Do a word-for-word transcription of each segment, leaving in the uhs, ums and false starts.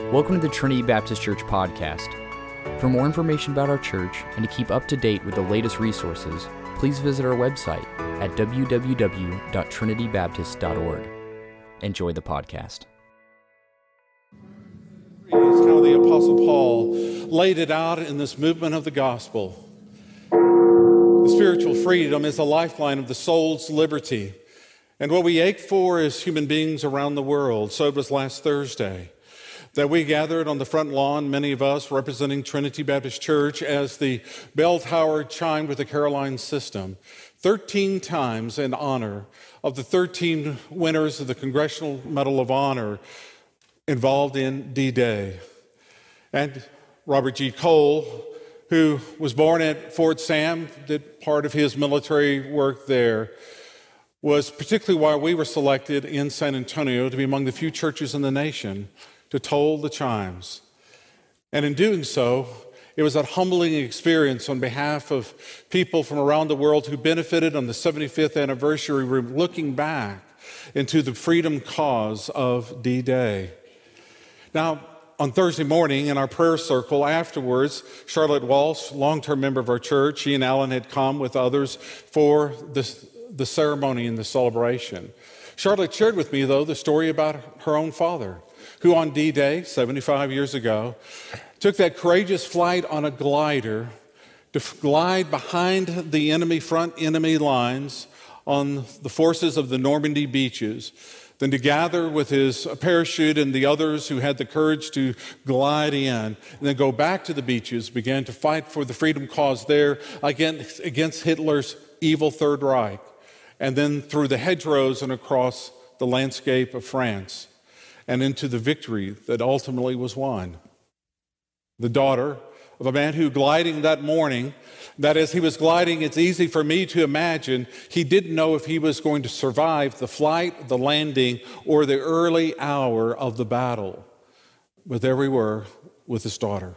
Welcome to the Trinity Baptist Church podcast. For more information about our church and to keep up to date with the latest resources, please visit our website at w w w dot trinity baptist dot org. Enjoy the podcast. Is how the Apostle Paul laid it out in this movement of the gospel. The spiritual freedom is the lifeline of the soul's liberty. And what we ache for as human beings around the world, so it was last Thursday, that we gathered on the front lawn, many of us representing Trinity Baptist Church, as the bell tower chimed with the Caroline system, thirteen times in honor of the thirteen winners of the Congressional Medal of Honor involved in D-Day. And Robert G. Cole, who was born at Fort Sam, did part of his military work there, was particularly why we were selected in San Antonio to be among the few churches in the nation to toll the chimes. And in doing so, it was a humbling experience on behalf of people from around the world who benefited on the seventy-fifth anniversary. We're looking back into the freedom cause of D-Day. Now, on Thursday morning in our prayer circle afterwards, Charlotte Walsh, long-term member of our church, she and Alan had come with others for this, the ceremony and the celebration. Charlotte shared with me, though, the story about her own father, who on D-Day, seventy-five years ago, took that courageous flight on a glider to glide behind the enemy, front enemy lines on the forces of the Normandy beaches, then to gather with his parachute and the others who had the courage to glide in, and then go back to the beaches, began to fight for the freedom cause there against, against Hitler's evil Third Reich, and then through the hedgerows and across the landscape of France, and into the victory that ultimately was won. The daughter of a man who, gliding that morning, that as he was gliding, it's easy for me to imagine, he didn't know if he was going to survive the flight, the landing, or the early hour of the battle. But there we were with his daughter.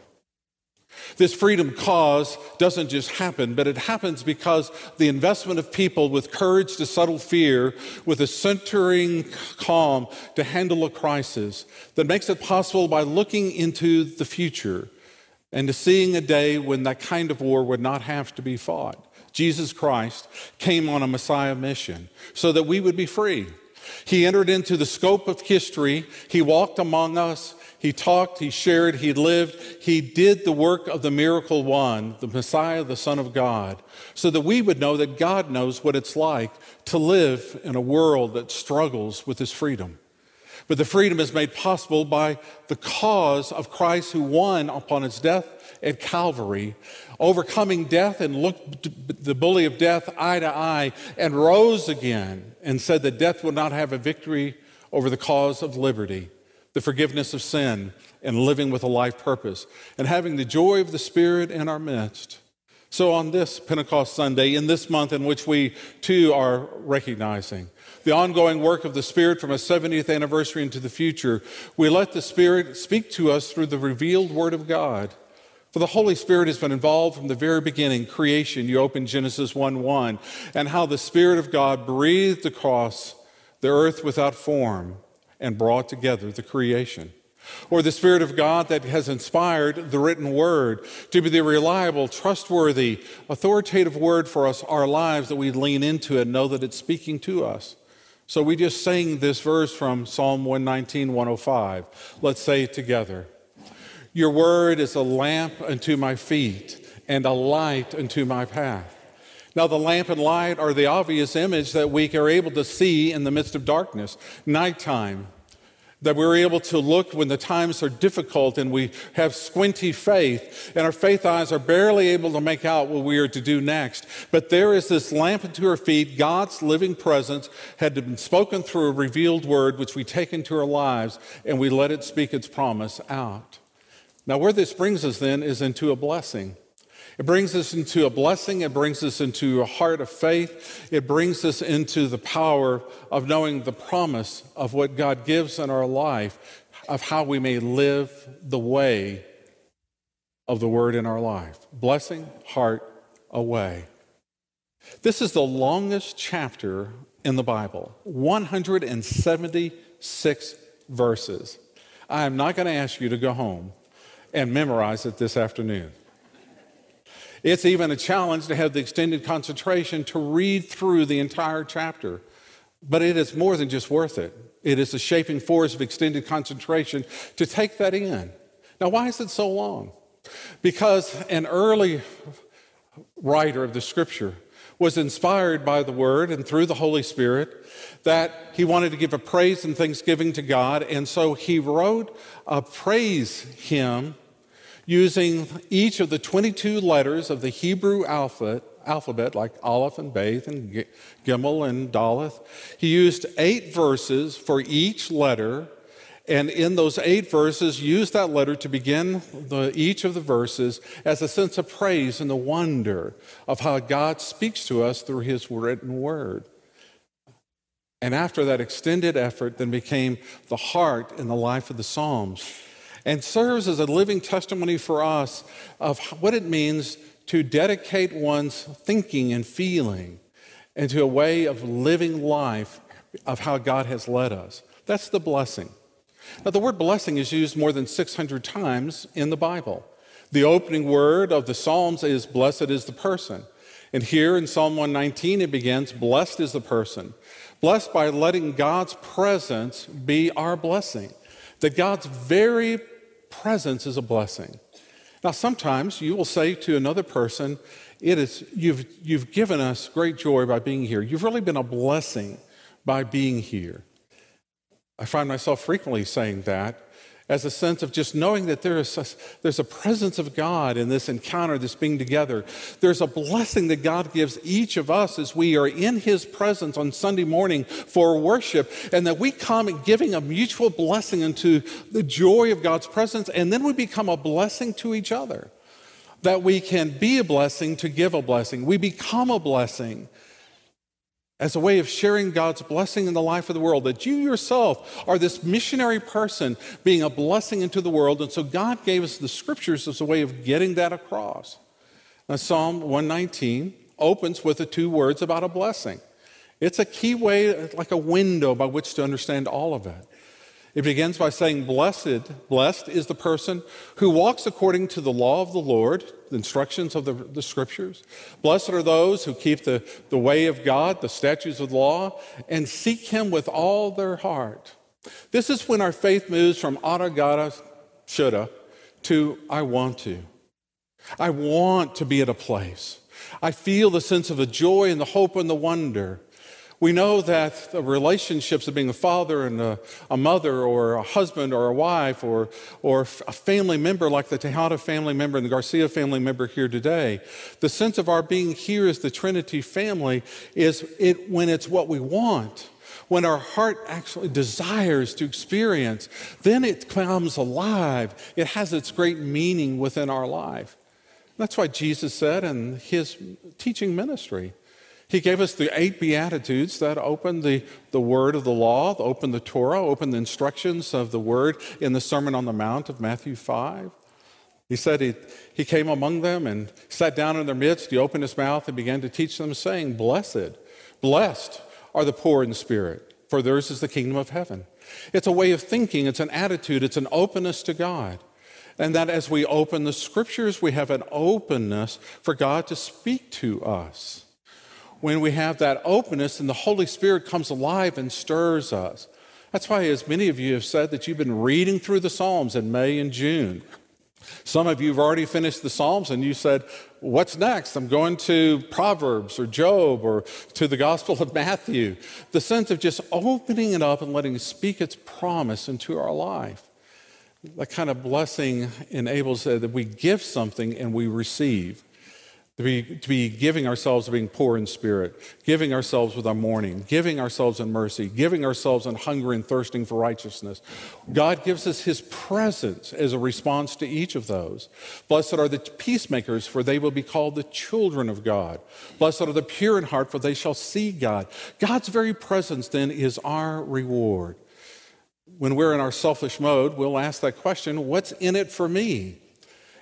This freedom cause doesn't just happen, but it happens because the investment of people with courage to settle fear, with a centering calm to handle a crisis, that makes it possible by looking into the future and to seeing a day when that kind of war would not have to be fought. Jesus Christ came on a Messiah mission so that we would be free. He entered into the scope of history. He walked among us. He talked, he shared, he lived, he did the work of the miracle one, the Messiah, the Son of God, so that we would know that God knows what it's like to live in a world that struggles with his freedom. But the freedom is made possible by the cause of Christ, who won upon his death at Calvary, overcoming death and looked the bully of death eye to eye and rose again and said that death would not have a victory over the cause of liberty, the forgiveness of sin, and living with a life purpose, and having the joy of the Spirit in our midst. So on this Pentecost Sunday, in this month in which we too are recognizing the ongoing work of the Spirit from a seventieth anniversary into the future, we let the Spirit speak to us through the revealed Word of God. For the Holy Spirit has been involved from the very beginning, creation. You open Genesis one one, and how the Spirit of God breathed across the earth without form and brought together the creation. Or the Spirit of God that has inspired the written word to be the reliable, trustworthy, authoritative word for us, our lives, that we lean into it and know that it's speaking to us. So we just sang this verse from Psalm one nineteen, one oh five. Let's say it together. Your word is a lamp unto my feet and a light unto my path. Now, the lamp and light are the obvious image that we are able to see in the midst of darkness, nighttime, that we're able to look when the times are difficult and we have squinty faith and our faith eyes are barely able to make out what we are to do next. But there is this lamp unto our feet, God's living presence had been spoken through a revealed word, which we take into our lives and we let it speak its promise out. Now, where this brings us then is into a blessing. It brings us into a blessing. It brings us into a heart of faith. It brings us into the power of knowing the promise of what God gives in our life, of how we may live the way of the word in our life. Blessing, heart, away. This is the longest chapter in the Bible, one hundred seventy-six verses. I am not going to ask you to go home and memorize it this afternoon. It's even a challenge to have the extended concentration to read through the entire chapter. But it is more than just worth it. It is the shaping force of extended concentration to take that in. Now, why is it so long? Because an early writer of the Scripture was inspired by the Word and through the Holy Spirit that he wanted to give a praise and thanksgiving to God, and so he wrote a praise hymn using each of the twenty-two letters of the Hebrew alphabet, alphabet like Aleph and Beth and Gimel and Daleth. He used eight verses for each letter, and in those eight verses, used that letter to begin the, each of the verses as a sense of praise and the wonder of how God speaks to us through his written word. And after that extended effort, then became the heart and the life of the Psalms, and serves as a living testimony for us of what it means to dedicate one's thinking and feeling into a way of living life of how God has led us. That's the blessing. Now, the word blessing is used more than six hundred times in the Bible. The opening word of the Psalms is, blessed is the person. And here in Psalm one nineteen, it begins, blessed is the person. Blessed by letting God's presence be our blessing. That God's very presence is a blessing. Now, sometimes you will say to another person, "It is you've you've given us great joy by being here. You've really been a blessing by being here." I find myself frequently saying that as a sense of just knowing that there is a, there's a presence of God in this encounter, this being together. There's a blessing that God gives each of us as we are in his presence on Sunday morning for worship, and that we come giving a mutual blessing into the joy of God's presence, and then we become a blessing to each other. That we can be a blessing to give a blessing. We become a blessing as a way of sharing God's blessing in the life of the world, that you yourself are this missionary person being a blessing into the world. And so God gave us the scriptures as a way of getting that across. Now, Psalm one nineteen opens with the two words about a blessing. It's a key way, like a window by which to understand all of it. It begins by saying, blessed, blessed is the person who walks according to the law of the Lord, the instructions of the, the scriptures. Blessed are those who keep the, the way of God, the statutes of the law, and seek him with all their heart. This is when our faith moves from oughta, gotta, shoulda to I want to. I want to be at a place. I feel the sense of the joy and the hope and the wonder. We know that the relationships of being a father and a, a mother or a husband or a wife or, or a family member like the Tejada family member and the Garcia family member here today, the sense of our being here as the Trinity family is it when it's what we want, when our heart actually desires to experience, then it comes alive. It has its great meaning within our life. That's why Jesus said in his teaching ministry, he gave us the eight Beatitudes that open the, the word of the law, open the Torah, open the instructions of the word in the Sermon on the Mount of Matthew five. He said he, he came among them and sat down in their midst. He opened his mouth and began to teach them, saying, Blessed, blessed are the poor in spirit, for theirs is the kingdom of heaven. It's a way of thinking. It's an attitude. It's an openness to God. And that as we open the scriptures, we have an openness for God to speak to us. When we have that openness and the Holy Spirit comes alive and stirs us. That's why, as many of you have said, that you've been reading through the Psalms in May and June. Some of you have already finished the Psalms and you said, what's next? I'm going to Proverbs or Job or to the Gospel of Matthew. The sense of just opening it up and letting it speak its promise into our life. That kind of blessing enables uh, that we give something and we receive. To be, to be giving ourselves to being poor in spirit, giving ourselves with our mourning, giving ourselves in mercy, giving ourselves in hunger and thirsting for righteousness. God gives us his presence as a response to each of those. Blessed are the peacemakers, for they will be called the children of God. Blessed are the pure in heart, for they shall see God. God's very presence then is our reward. When we're in our selfish mode, we'll ask that question, what's in it for me?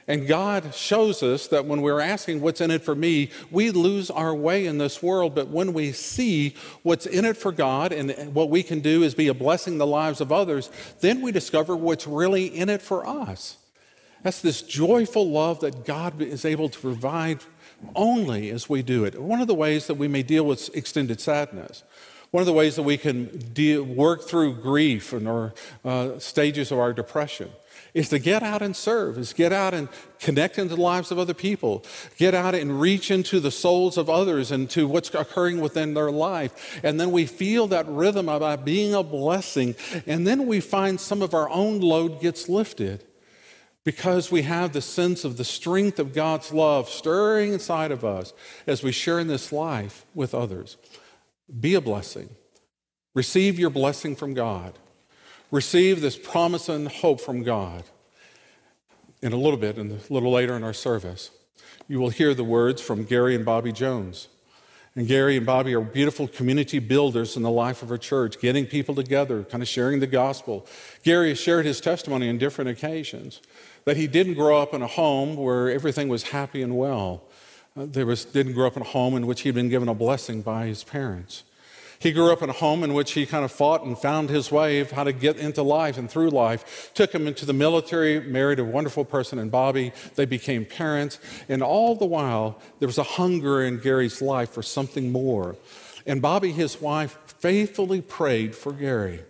And God shows us that when we're asking what's in it for me, we lose our way in this world. But when we see what's in it for God and what we can do is be a blessing in the lives of others, then we discover what's really in it for us. That's this joyful love that God is able to provide only as we do it. One of the ways that we may deal with extended sadness, one of the ways that we can deal, work through grief and or uh, stages of our depression, is to get out and serve, is get out and connect into the lives of other people, get out and reach into the souls of others and to what's occurring within their life. And then we feel that rhythm about being a blessing, and then we find some of our own load gets lifted because we have the sense of the strength of God's love stirring inside of us as we share in this life with others. Be a blessing. Receive your blessing from God. Receive this promise and hope from God. In a little bit, and a little later in our service, you will hear the words from Gary and Bobby Jones. And Gary and Bobby are beautiful community builders in the life of our church, getting people together, kind of sharing the gospel. Gary has shared his testimony on different occasions, that he didn't grow up in a home where everything was happy and well. Uh, there was didn't grow up in a home in which he'd been given a blessing by his parents. He grew up in a home in which he kind of fought and found his way of how to get into life and through life. Took him into the military, married a wonderful person in Bobby. They became parents. And all the while, there was a hunger in Gary's life for something more. And Bobby, his wife, faithfully prayed for Gary.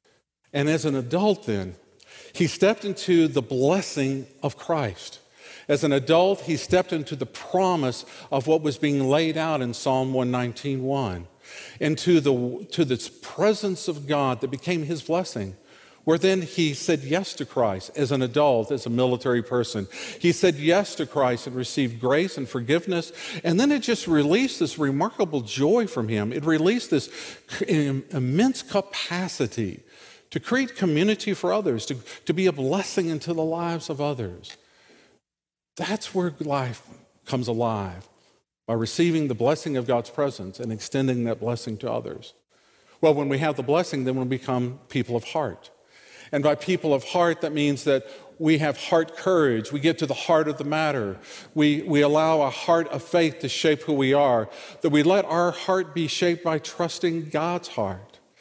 And as an adult then, he stepped into the blessing of Christ. As an adult, he stepped into the promise of what was being laid out in Psalm one nineteen one. Into the to this presence of God that became his blessing, where then he said yes to Christ as an adult, as a military person. He said yes to Christ and received grace and forgiveness, and then it just released this remarkable joy from him. It released this immense capacity to create community for others, to, to be a blessing into the lives of others. That's where life comes alive, by receiving the blessing of God's presence and extending that blessing to others. Well, when we have the blessing, then we become people of heart. And by people of heart, that means that we have heart courage. We get to the heart of the matter. We, we allow a heart of faith to shape who we are, that we let our heart be shaped by trusting God's heart.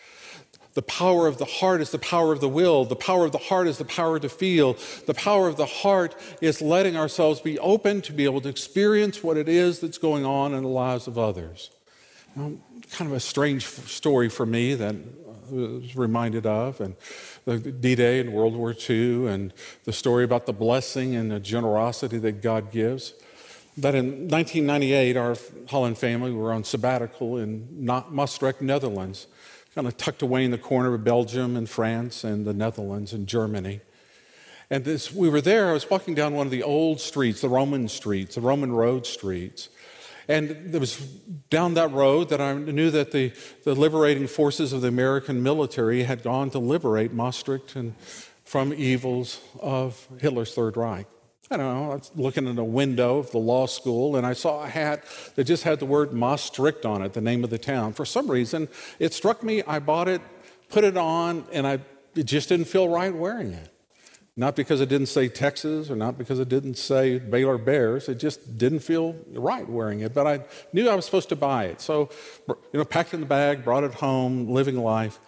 The power of the heart is the power of the will. The power of the heart is the power to feel. The power of the heart is letting ourselves be open to be able to experience what it is that's going on in the lives of others. Um, kind of a strange story for me that I was reminded of, and the D-Day in World War Two, and the story about the blessing and the generosity that God gives. That in nineteen ninety-eight, our Holland family were on sabbatical in Maastricht, Netherlands, kind of tucked away in the corner of Belgium and France and the Netherlands and Germany. And this, we were there, I was walking down one of the old streets, the Roman streets, the Roman road streets. And there was down that road that I knew that the, the liberating forces of the American military had gone to liberate Maastricht and from evils of Hitler's Third Reich. I don't know, I was looking in a window of the law school, and I saw a hat that just had the word Maastricht on it, the name of the town. For some reason, it struck me, I bought it, put it on, and I it just didn't feel right wearing it. Not because it didn't say Texas, or not because it didn't say Baylor Bears, it just didn't feel right wearing it, but I knew I was supposed to buy it. So, you know, packed in the bag, brought it home, living life.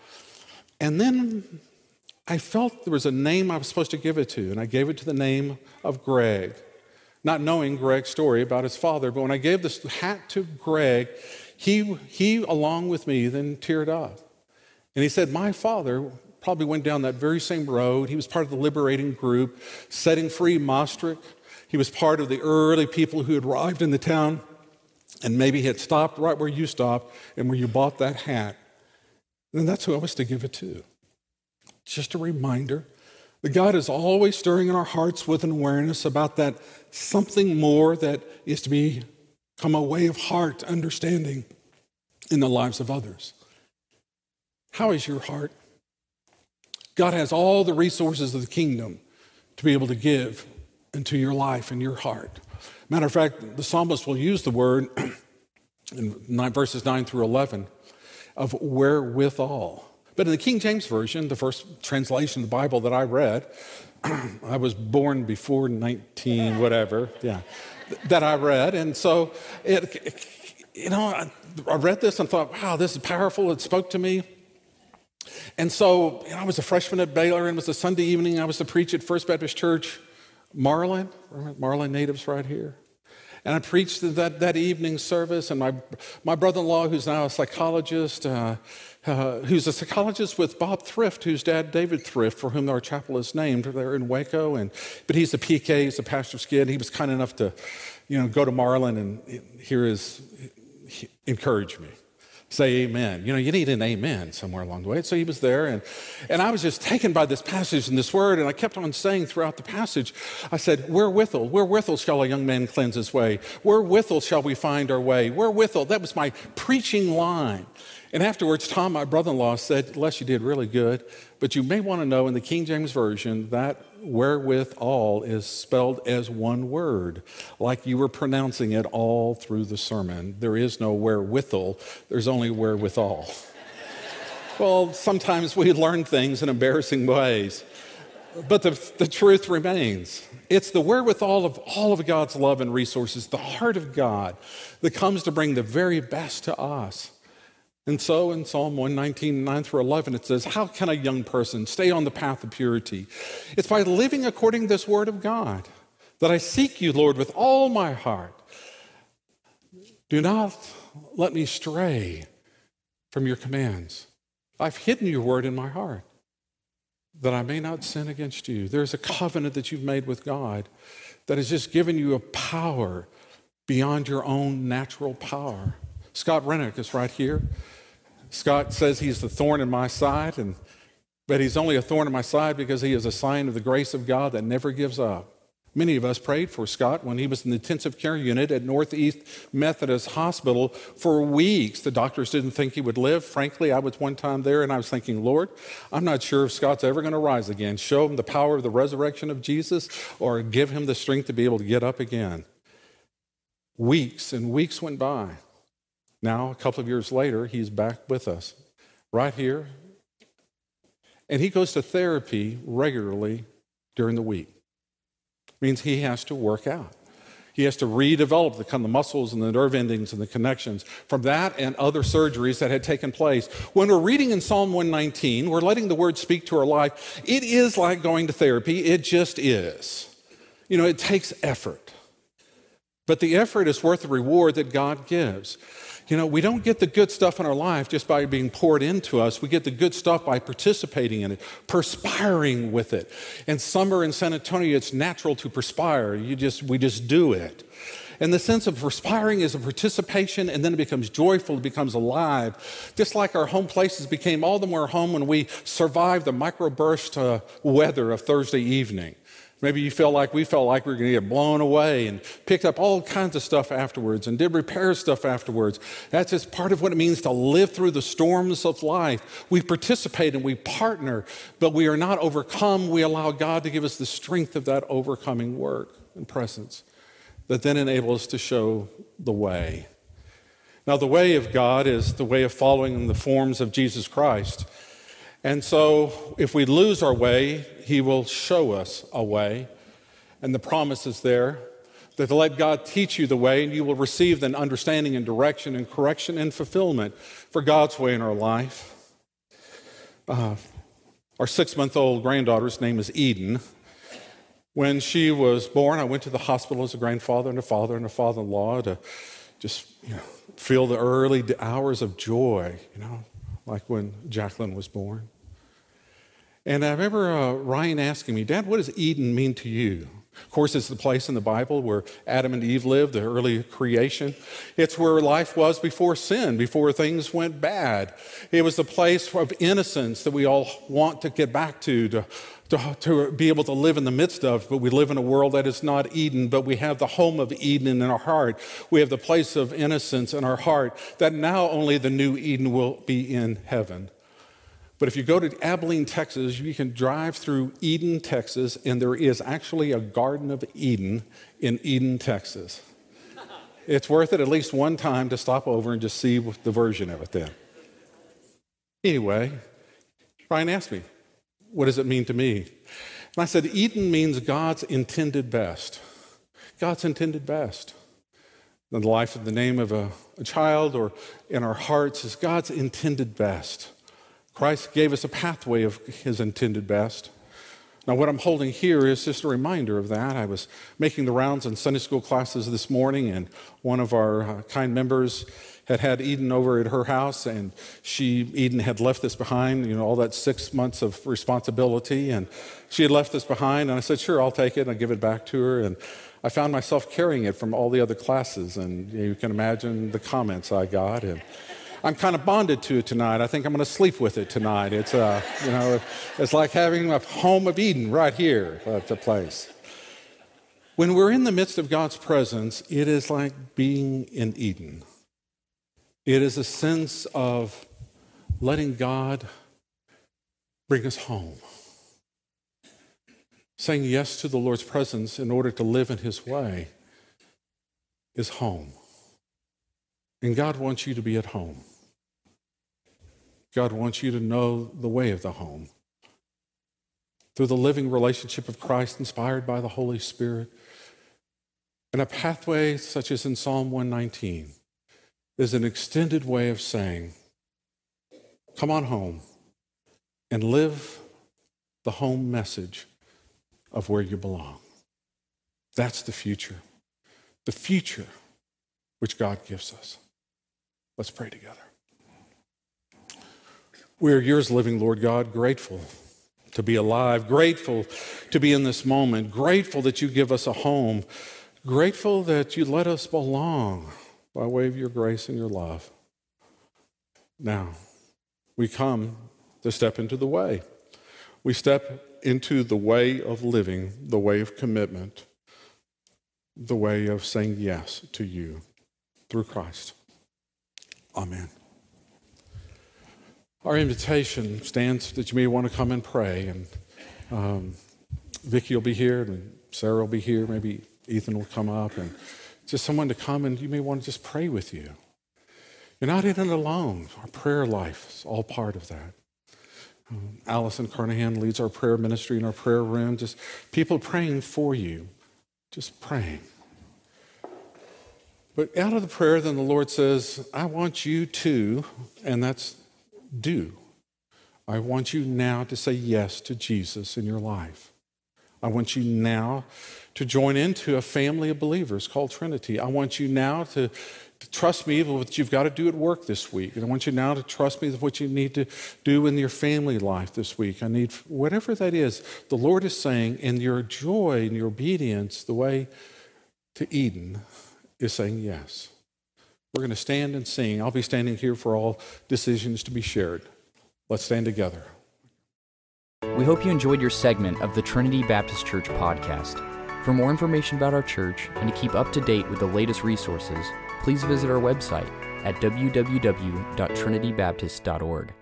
And then I felt there was a name I was supposed to give it to, and I gave it to the name of Greg, not knowing Greg's story about his father. But when I gave this hat to Greg, he, he along with me, then teared up. And he said, my father probably went down that very same road. He was part of the liberating group, setting free Maastricht. He was part of the early people who had arrived in the town, and maybe had stopped right where you stopped and where you bought that hat. And that's who I was to give it to. Just a reminder that God is always stirring in our hearts with an awareness about that something more that is to become a way of heart understanding in the lives of others. How is your heart? God has all the resources of the kingdom to be able to give into your life and your heart. Matter of fact, the psalmist will use the word in verses nine through eleven of wherewithal. But in the King James Version, the first translation of the Bible that I read, I was born before nineteen, whatever, yeah, that I read. And so, it, you know, I, I read this and thought, wow, this is powerful. It spoke to me. And so, you know, I was a freshman at Baylor, and it was a Sunday evening. I was to preach at First Baptist Church, Marlin, Marlin natives right here. And I preached that, that evening service, and my, my brother-in-law, who's now a psychologist, uh, uh, who's a psychologist with Bob Thrift, whose dad, David Thrift, for whom our chapel is named, there in Waco. And but he's a P K, he's a pastor's kid. He was kind enough to, you know, go to Marlin and hear his, encourage me. Say amen. You know, you need an amen somewhere along the way. So he was there, and, and I was just taken by this passage and this word, and I kept on saying throughout the passage, I said, wherewithal, wherewithal shall a young man cleanse his way? Wherewithal shall we find our way? Wherewithal? That was my preaching line. And afterwards, Tom, my brother-in-law, said, Les, you did really good, but you may want to know in the King James Version that wherewithal is spelled as one word, like you were pronouncing it all through the sermon. There is no wherewithal, there's only wherewithal. Well, sometimes we learn things in embarrassing ways, but the, the truth remains. It's the wherewithal of all of God's love and resources, the heart of God, that comes to bring the very best to us. And so in Psalm one nineteen, nine through eleven, it says, how can a young person stay on the path of purity? It's by living according to this word of God, that I seek you, Lord, with all my heart. Do not let me stray from your commands. I've hidden your word in my heart, that I may not sin against you. There's a covenant that you've made with God that has just given you a power beyond your own natural power. Scott Rennick is right here. Scott says he's the thorn in my side, and but he's only a thorn in my side because he is a sign of the grace of God that never gives up. Many of us prayed for Scott when he was in the intensive care unit at Northeast Methodist Hospital for weeks. The doctors didn't think he would live. Frankly, I was one time there, and I was thinking, Lord, I'm not sure if Scott's ever going to rise again. Show him the power of the resurrection of Jesus, or give him the strength to be able to get up again. Weeks and weeks went by. Now, a couple of years later, he's back with us, right here. And he goes to therapy regularly during the week. It means he has to work out. He has to redevelop the kind of muscles and the nerve endings and the connections from that and other surgeries that had taken place. When we're reading in Psalm one nineteen, we're letting the word speak to our life. It is like going to therapy. It just is. You know, it takes effort. But the effort is worth the reward that God gives. You know, we don't get the good stuff in our life just by being poured into us. We get the good stuff by participating in it, perspiring with it. In summer in San Antonio, it's natural to perspire. You just, we just do it. And the sense of perspiring is a participation, and then it becomes joyful, it becomes alive. Just like our home places became all the more home when we survived the microburst uh, weather of Thursday evening. Maybe you felt like we felt like we were going to get blown away, and picked up all kinds of stuff afterwards and did repair stuff afterwards. That's just part of what it means to live through the storms of life. We participate and we partner, but we are not overcome. We allow God to give us the strength of that overcoming work and presence that then enables us to show the way. Now, the way of God is the way of following in the forms of Jesus Christ. And so if we lose our way, he will show us a way. And the promise is there that to let God teach you the way, and you will receive an understanding and direction and correction and fulfillment for God's way in our life. Uh, our six-month-old granddaughter's name is Eden. When she was born, I went to the hospital as a grandfather and a father and a father-in-law to just, you know, feel the early hours of joy, you know, like when Jacqueline was born. And I remember uh, Ryan asking me, Dad, what does Eden mean to you? Of course, it's the place in the Bible where Adam and Eve lived, the early creation. It's where life was before sin, before things went bad. It was the place of innocence that we all want to get back to, to, to, to be able to live in the midst of. But we live in a world that is not Eden, but we have the home of Eden in our heart. We have the place of innocence in our heart, that now only the new Eden will be in heaven. But if you go to Abilene, Texas, you can drive through Eden, Texas, and there is actually a Garden of Eden in Eden, Texas. It's worth it at least one time to stop over and just see the version of it then. Anyway, Ryan asked me, what does it mean to me? And I said, Eden means God's intended best. God's intended best. In the life of the name of a, a child or in our hearts is God's intended best. Christ gave us a pathway of his intended best. Now, what I'm holding here is just a reminder of that. I was making the rounds in Sunday school classes this morning, and one of our uh, kind members had had Eden over at her house, and she, Eden had left this behind, you know, all that six months of responsibility, and she had left this behind, and I said, sure, I'll take it, and I'll give it back to her, and I found myself carrying it from all the other classes, and you can imagine the comments I got, and I'm kind of bonded to it tonight. I think I'm going to sleep with it tonight. It's, uh, you know, it's like having a home of Eden right here at the place. When we're in the midst of God's presence, it is like being in Eden. It is a sense of letting God bring us home. Saying yes to the Lord's presence in order to live in his way is home. And God wants you to be at home. God wants you to know the way of the home. Through the living relationship of Christ inspired by the Holy Spirit. And a pathway such as in Psalm one nineteen is an extended way of saying, come on home and live the home message of where you belong. That's the future. The future which God gives us. Let's pray together. We are yours, living Lord God, grateful to be alive, grateful to be in this moment, grateful that you give us a home, grateful that you let us belong by way of your grace and your love. Now, we come to step into the way. We step into the way of living, the way of commitment, the way of saying yes to you through Christ. Amen. Our invitation stands that you may want to come and pray, and um, Vicki will be here, and Sarah will be here, maybe Ethan will come up, and just someone to come, and you may want to just pray with you. You're not in it alone. Our prayer life is all part of that. Um, Allison Carnahan leads our prayer ministry in our prayer room, just people praying for you, just praying. But out of the prayer, then the Lord says, I want you to, and that's do. I want you now to say yes to Jesus in your life. I want you now to join into a family of believers called Trinity. I want you now to, to trust me with what you've got to do at work this week. And I want you now to trust me with what you need to do in your family life this week. I need, whatever that is, the Lord is saying, in your joy and your obedience, the way to Eden is saying yes. We're going to stand and sing. I'll be standing here for all decisions to be shared. Let's stand together. We hope you enjoyed your segment of the Trinity Baptist Church podcast. For more information about our church and to keep up to date with the latest resources, please visit our website at w w w dot trinity baptist dot org.